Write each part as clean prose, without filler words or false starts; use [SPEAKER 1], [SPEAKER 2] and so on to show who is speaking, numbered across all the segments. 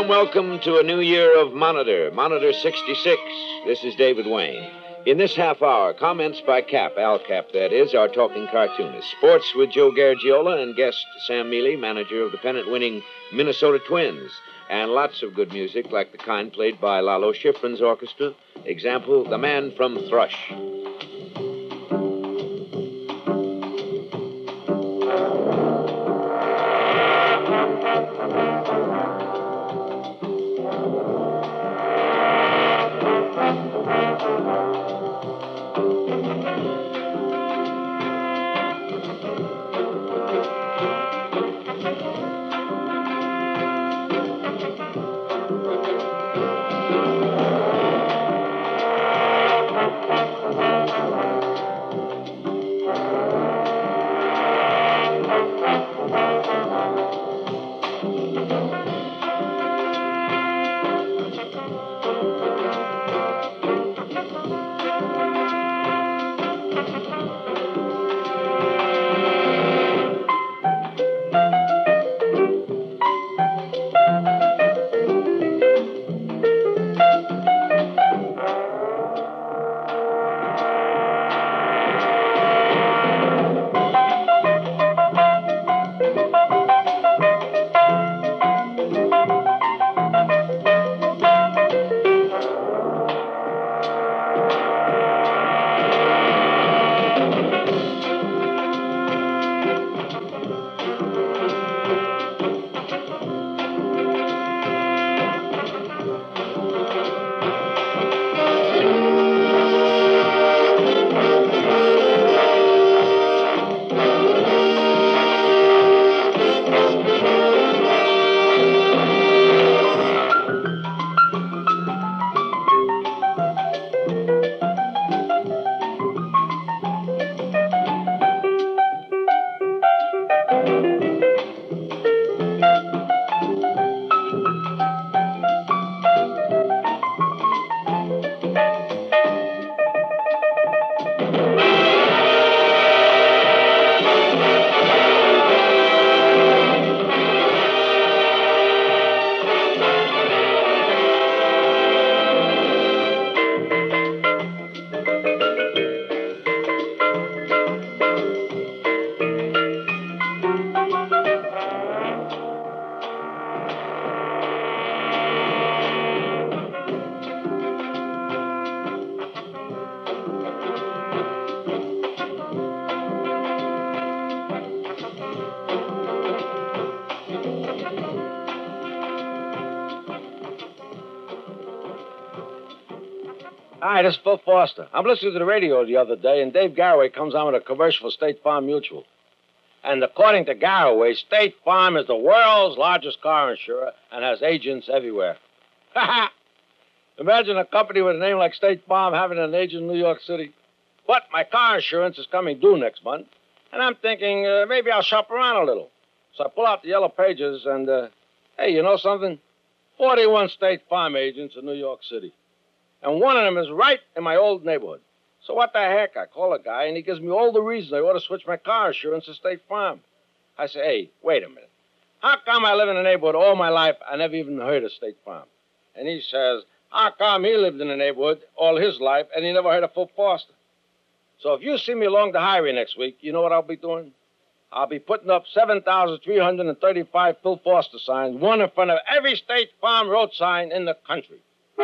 [SPEAKER 1] warm welcome to a new year of Monitor 66. This is David Wayne. In this half hour, comments by Al Cap, that is, our talking cartoonist. Sports with Joe Garagiola and guest Sam Mealy, manager of the pennant-winning Minnesota Twins. And lots of good music, like the kind played by Lalo Schifrin's orchestra. Example, The Man from Thrush.
[SPEAKER 2] Hi, this is Phil Foster. I'm listening to the radio the other day, and Dave Garraway comes on with a commercial for State Farm Mutual. And according to Garraway, State Farm is the world's largest car insurer and has agents everywhere. Ha ha! Imagine a company with a name like State Farm having an agent in New York City. But my car insurance is coming due next month, and I'm thinking maybe I'll shop around a little. So I pull out the yellow pages and, hey, you know something? 41 State Farm agents in New York City. And one of them is right in my old neighborhood. So what the heck? I call a guy, and he gives me all the reasons I ought to switch my car insurance to State Farm. I say, hey, wait a minute. How come I live in a neighborhood all my life I never even heard of State Farm? And he says, how come he lived in a neighborhood all his life and he never heard of Phil Foster? So if you see me along the highway next week, you know what I'll be doing? I'll be putting up 7,335 Phil Foster signs, one in front of every State Farm road sign in the country.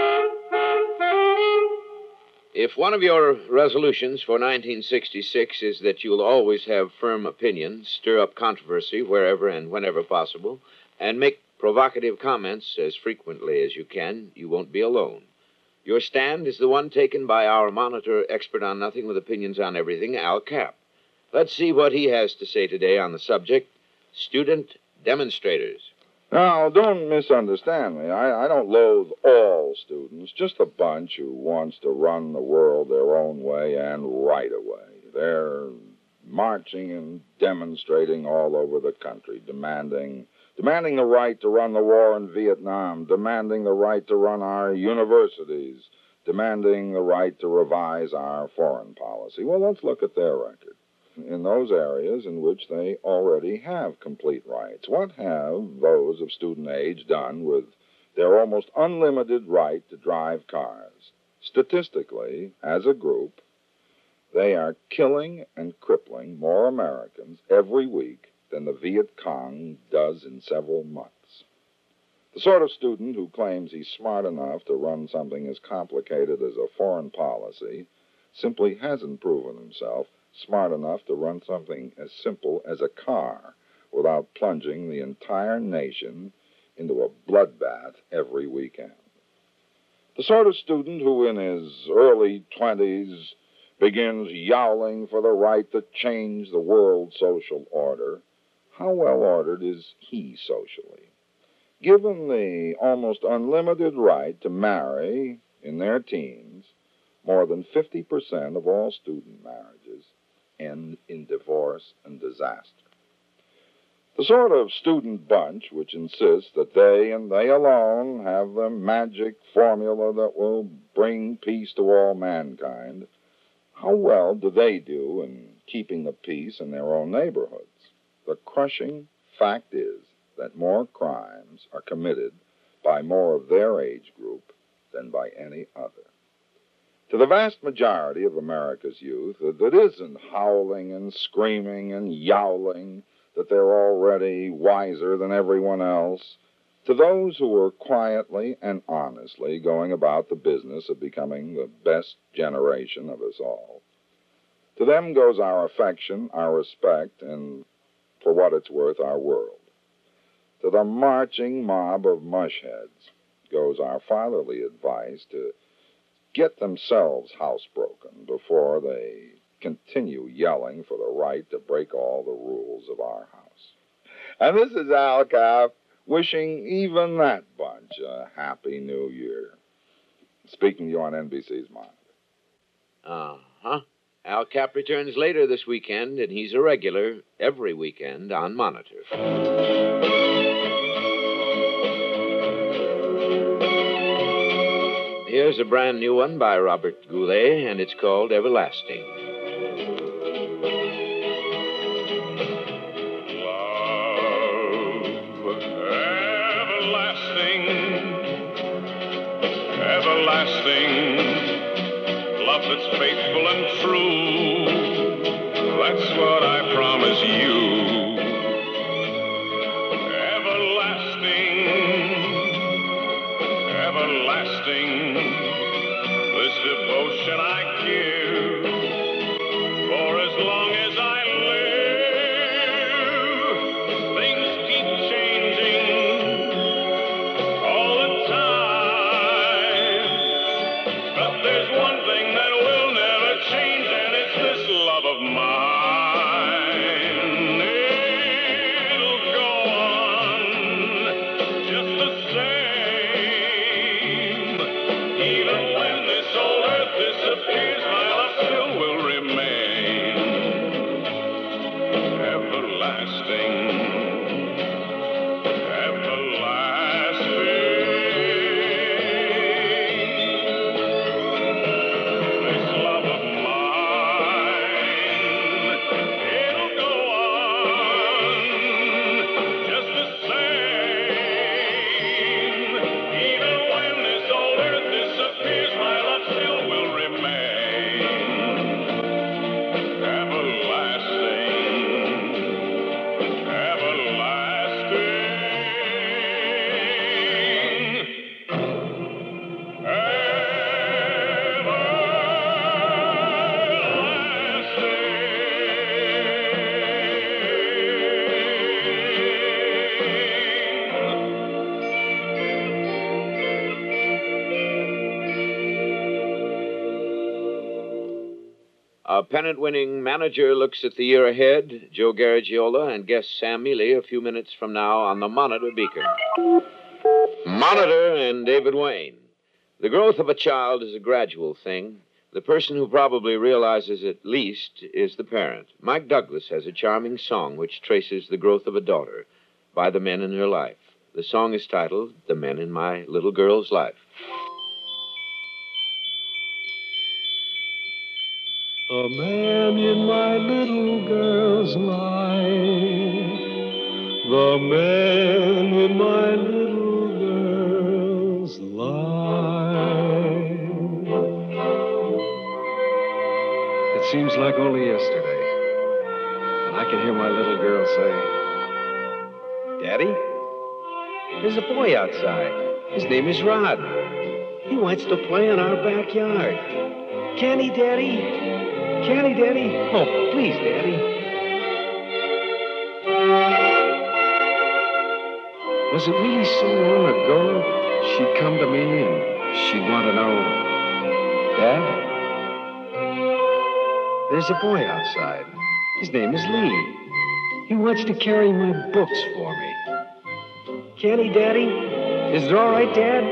[SPEAKER 1] If one of your resolutions for 1966 is that you'll always have firm opinions, stir up controversy wherever and whenever possible, and make provocative comments as frequently as you can, you won't be alone. Your stand is the one taken by our monitor expert on nothing with opinions on everything, Al Cap. Let's see what he has to say today on the subject, student demonstrators.
[SPEAKER 3] Now, don't misunderstand me. I don't loathe all students, just a bunch who wants to run the world their own way and right away. They're marching and demonstrating all over the country, demanding the right to run the war in Vietnam, demanding the right to run our universities, demanding the right to revise our foreign policy. Well, let's look at their record. In those areas in which they already have complete rights. What have those of student age done with their almost unlimited right to drive cars. Statistically, as a group, they are killing and crippling more Americans every week than the Viet Cong does in several months. The sort of student who claims he's smart enough to run something as complicated as a foreign policy simply hasn't proven himself smart enough to run something as simple as a car without plunging the entire nation into a bloodbath every weekend. The sort of student who in his early 20s begins yowling for the right to change the world's social order, how well ordered is he socially? Given the almost unlimited right to marry in their teens, more than 50% of all student marriages end in divorce and disaster. The sort of student bunch which insists that they and they alone have the magic formula that will bring peace to all mankind, how well do they do in keeping the peace in their own neighborhoods? The crushing fact is that more crimes are committed by more of their age group than by any other. To the vast majority of America's youth, it isn't howling and screaming and yowling that they're already wiser than everyone else. To those who are quietly and honestly going about the business of becoming the best generation of us all, to them goes our affection, our respect, and, for what it's worth, our world. To the marching mob of mushheads goes our fatherly advice to get themselves housebroken before they continue yelling for the right to break all the rules of our house. And this is Al Capp wishing even that bunch a happy new year. Speaking to you on NBC's Monitor.
[SPEAKER 1] Uh-huh. Al Capp returns later this weekend, and he's a regular every weekend on Monitor. Here's a brand new one by Robert Goulet, and it's called Everlasting.
[SPEAKER 4] Everlasting, love that's faithful and true, that's what I promise you. Everlasting, everlasting, this devotion I give, for as long as I live, things keep changing all the time. But there's one thing that will never change, and it's this love of mine. It'll go on just the same. Even when this old earth disappears, my love still will remain. Everlasting.
[SPEAKER 1] A pennant-winning manager looks at the year ahead. Joe Garagiola and guest Sam Mealy a few minutes from now on the Monitor Beacon. Monitor and David Wayne. The growth of a child is a gradual thing. The person who probably realizes it least is the parent. Mike Douglas has a charming song which traces the growth of a daughter by the men in her life. The song is titled, The Men in My Little Girl's Life.
[SPEAKER 5] A man in my little girl's life, the man in my little girl's seems like only yesterday. And I can hear my little girl say, Daddy, there's a boy outside. His name is Rod. He wants to play in our backyard. Can he, Daddy? Can he, Daddy? Oh, please, Daddy. Was it really so long ago she'd come to me and she'd want to know, Dad, there's a boy outside. His name is Lee. He wants to carry my books for me. Can he, Daddy? Is it all right, Dad?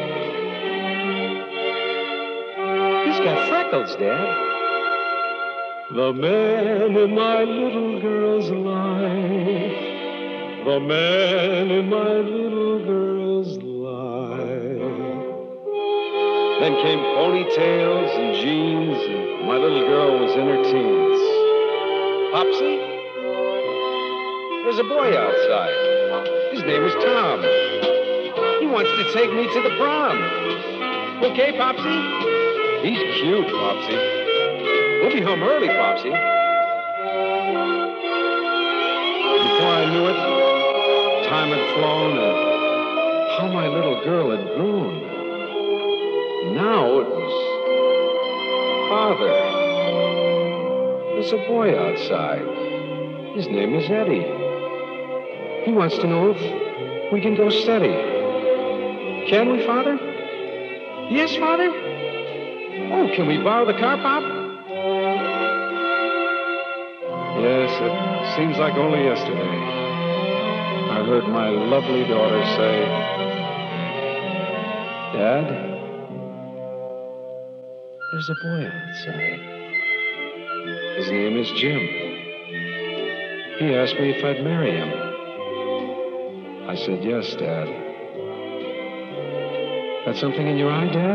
[SPEAKER 5] He's got freckles, Dad. The man in my little girl's life. The man in my little girl's life. Then came ponytails and jeans, and my little girl was in her teens. Popsy, there's a boy outside. His name is Tom. He wants to take me to the prom. Okay, Popsy? He's cute, Popsy. We'll be home early, Popsy. Before I knew it, time had flown, and how my little girl had grown. Now it was, Father, there's a boy outside. His name is Eddie. He wants to know if we can go steady. Can we, Father? Yes, Father? Oh, can we borrow the car, Pop? Yes, it seems like only yesterday I heard my lovely daughter say, Dad, there's a boy outside. His name is Jim. He asked me if I'd marry him. I said, yes, Dad. Got something in your eye, Dad?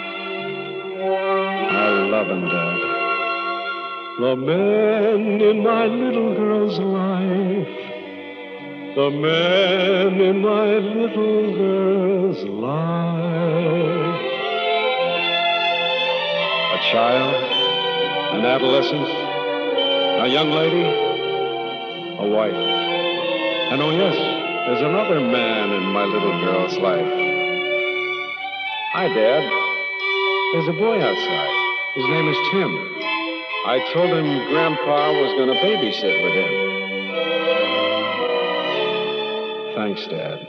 [SPEAKER 5] I love him, Dad. The man in my little girl's life. The man in my little girl's life. A child, an adolescent, a young lady, a wife. And oh yes, there's another man in my little girl's life. Hi, Dad. There's a boy outside. His name is Tim. I told him Grandpa was going to babysit with him. Thanks, Dad.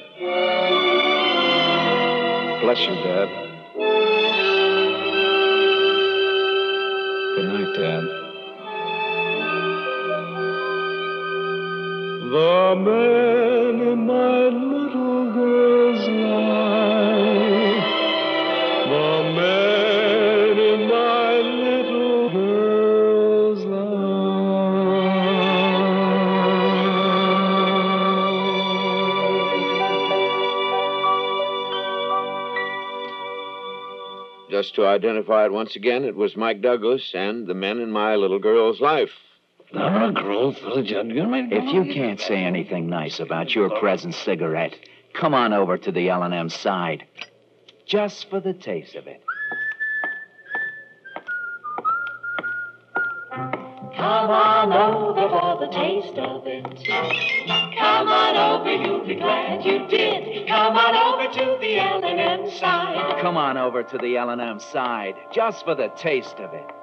[SPEAKER 5] Bless you, Dad. Good night, Dad. The man in my little girl's life. The man in my little girl's life.
[SPEAKER 1] Just to identify it once again, it was Mike Douglas and the men in my little girl's life.
[SPEAKER 6] If you can't say anything nice about your present cigarette, come on over to the L&M side. Just for the taste of it.
[SPEAKER 7] Come on over for the taste of it. Come on over, you'll be glad you did. Come on over to the L&M side.
[SPEAKER 6] Come on over to the L&M side. Just for the taste of it.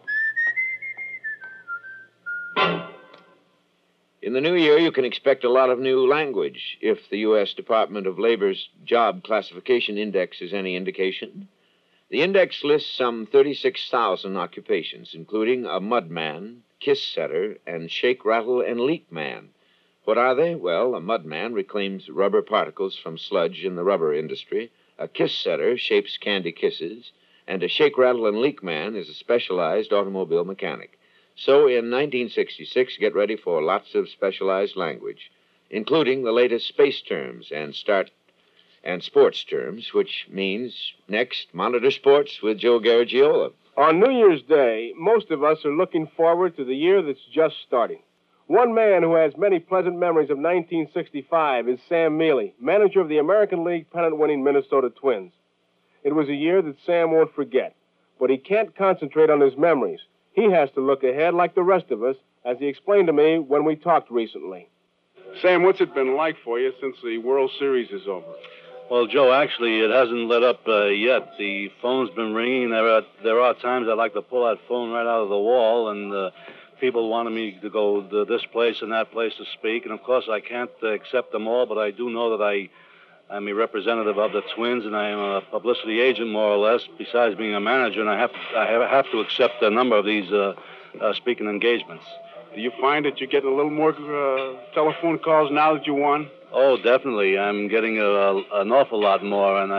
[SPEAKER 1] In the new year, you can expect a lot of new language, if the U.S. Department of Labor's Job Classification Index is any indication. The index lists some 36,000 occupations, including a mudman, kiss setter, and shake, rattle, and leak man. What are they? Well, a mudman reclaims rubber particles from sludge in the rubber industry, a kiss setter shapes candy kisses, and a shake, rattle, and leak man is a specialized automobile mechanic. So in 1966, get ready for lots of specialized language, including the latest space terms and sports terms, which means next, Monitor Sports with Joe Garagiola.
[SPEAKER 8] On New Year's Day, most of us are looking forward to the year that's just starting. One man who has many pleasant memories of 1965 is Sam Mealy, manager of the American League pennant-winning Minnesota Twins. It was a year that Sam won't forget, but he can't concentrate on his memories. He has to look ahead like the rest of us, as he explained to me when we talked recently.
[SPEAKER 9] Sam, what's it been like for you since the World Series is over?
[SPEAKER 10] Well, Joe, actually, it hasn't let up yet. The phone's been ringing. There are times I like to pull that phone right out of the wall, and people wanted me to go to this place and that place to speak. And, of course, I can't accept them all, but I do know that I'm a representative of the Twins, and I am a publicity agent, more or less, besides being a manager, and I have to accept a number of these speaking engagements.
[SPEAKER 9] Do you find that you're getting a little more telephone calls now that you won?
[SPEAKER 10] Oh, definitely. I'm getting an awful lot more, and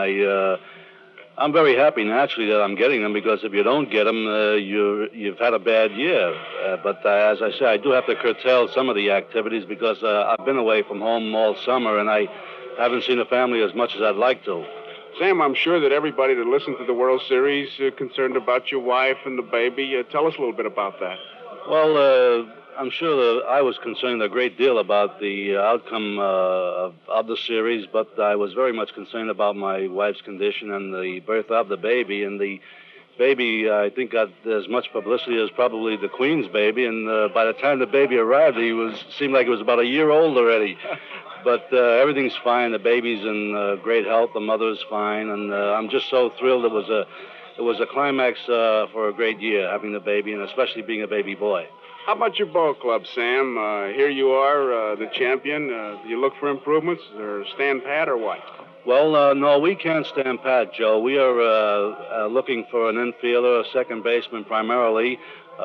[SPEAKER 10] I'm very happy, naturally, that I'm getting them, because if you don't get them, you've had a bad year. But as I say, I do have to curtail some of the activities because I've been away from home all summer, and I haven't seen the family as much as I'd like to.
[SPEAKER 9] Sam, I'm sure that everybody that listened to the World Series concerned about your wife and the baby. Tell us a little bit about that.
[SPEAKER 10] Well, I'm sure that I was concerned a great deal about the outcome of the series, but I was very much concerned about my wife's condition and the birth of the baby. And the baby, I think, got as much publicity as probably the Queen's baby. And by the time the baby arrived, seemed like he was about a year old already. But everything's fine. The baby's in great health. The mother's fine. And I'm just so thrilled. It was a climax for a great year, having the baby, and especially being a baby boy.
[SPEAKER 9] How about your ball club, Sam? Here you are, the champion. Do you look for improvements, or stand pat, or what?
[SPEAKER 10] Well, no, we can't stand pat, Joe. We are looking for an infielder, a second baseman primarily.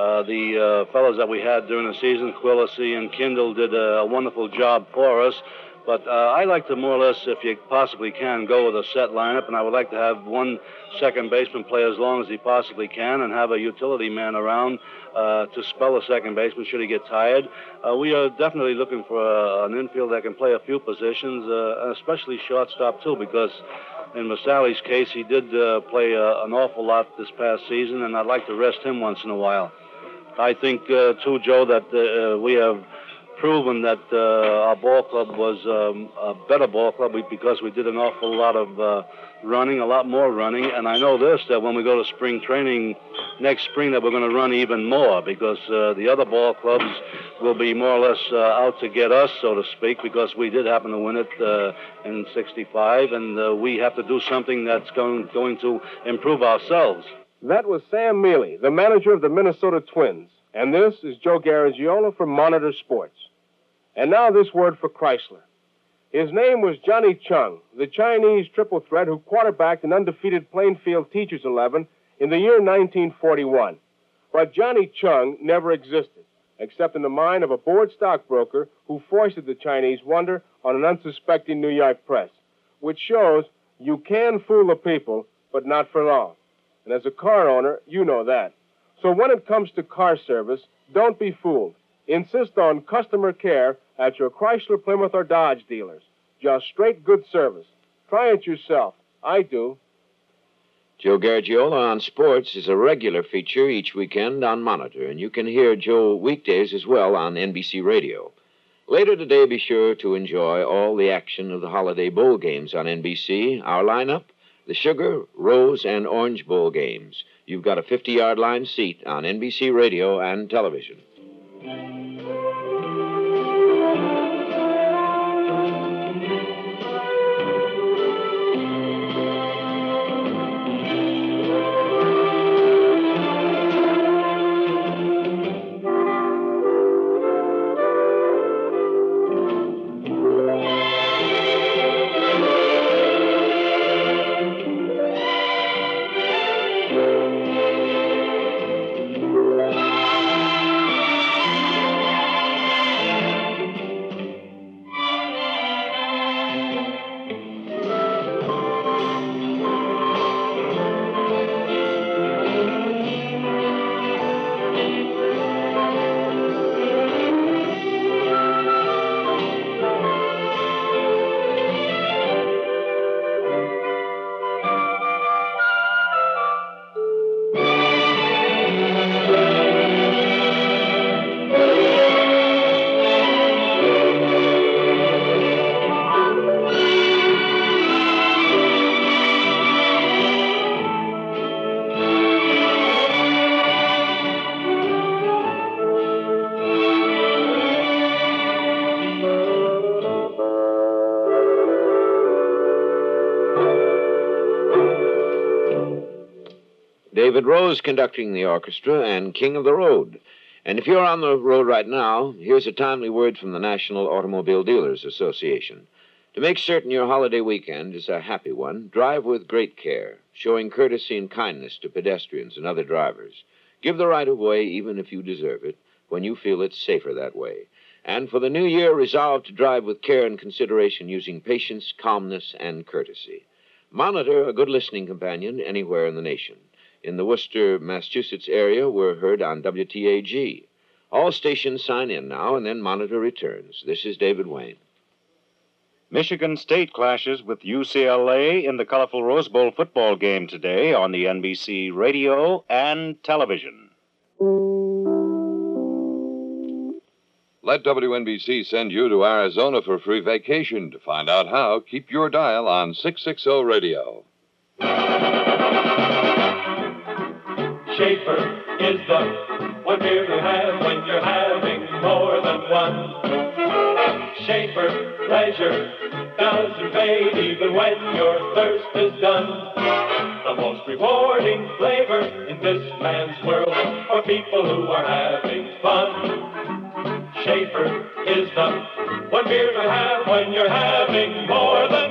[SPEAKER 10] The fellows that we had during the season, Quillisi and Kindle, did a wonderful job for us. But I like to more or less, if you possibly can, go with a set lineup, and I would like to have one second baseman play as long as he possibly can and have a utility man around to spell a second baseman should he get tired. We are definitely looking for an infield that can play a few positions, especially shortstop, too, because in Masali's case, he did play an awful lot this past season, and I'd like to rest him once in a while. I think, too, Joe, that we have proven that our ball club was a better ball club because we did an awful lot of running, a lot more running. And I know this, that when we go to spring training next spring, that we're going to run even more because the other ball clubs will be more or less out to get us, so to speak, because we did happen to win it in '65, and we have to do something that's going to improve ourselves.
[SPEAKER 8] That was Sam Mealy, the manager of the Minnesota Twins. And this is Joe Garagiola for Monitor Sports. And now this word for Chrysler. His name was Johnny Chung, the Chinese triple threat who quarterbacked an undefeated Plainfield Teachers 11 in the year 1941. But Johnny Chung never existed, except in the mind of a bored stockbroker who foisted the Chinese wonder on an unsuspecting New York press, which shows you can fool the people, but not for long. And as a car owner, you know that. So when it comes to car service, don't be fooled. Insist on customer care at your Chrysler, Plymouth, or Dodge dealers. Just straight good service. Try it yourself. I do.
[SPEAKER 1] Joe Garagiola on Sports is a regular feature each weekend on Monitor, and you can hear Joe weekdays as well on NBC Radio. Later today, be sure to enjoy all the action of the holiday bowl games on NBC. Our lineup, the Sugar, Rose, and Orange Bowl games. You've got a 50-yard line seat on NBC Radio and television. David Rose conducting the orchestra, and King of the Road. And if you're on the road right now, here's a timely word from the National Automobile Dealers Association. To make certain your holiday weekend is a happy one, drive with great care, showing courtesy and kindness to pedestrians and other drivers. Give the right of way, even if you deserve it, when you feel it's safer that way. And for the new year, resolve to drive with care and consideration using patience, calmness, and courtesy. Monitor, a good listening companion anywhere in the nation. In the Worcester, Massachusetts area, we're heard on WTAG. All stations sign in now, and then Monitor returns. This is David Wayne.
[SPEAKER 11] Michigan State clashes with UCLA in the colorful Rose Bowl football game today on the NBC radio and television.
[SPEAKER 12] Let WNBC send you to Arizona for free vacation. To find out how, keep your dial on 660 Radio.
[SPEAKER 7] Schaefer is the one beer to have when you're having more than one. Schaefer pleasure doesn't fade even when your thirst is done. The most rewarding flavor in this man's world for people who are having fun. Schaefer is the one beer to have when you're having more than